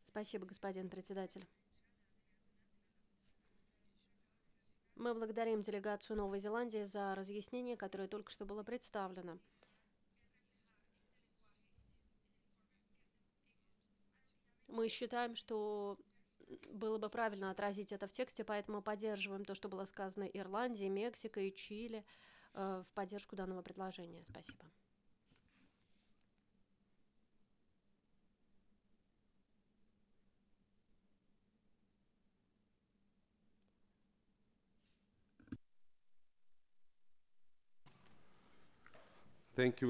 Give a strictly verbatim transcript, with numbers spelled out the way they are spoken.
Спасибо, господин председатель. Мы благодарим делегацию Новой Зеландии за разъяснение, которое только что было представлено. Мы считаем, что было бы правильно отразить это в тексте, поэтому поддерживаем то, что было сказано Ирландией, Мексикой и Чили э, в поддержку данного предложения. Спасибо. Thank you.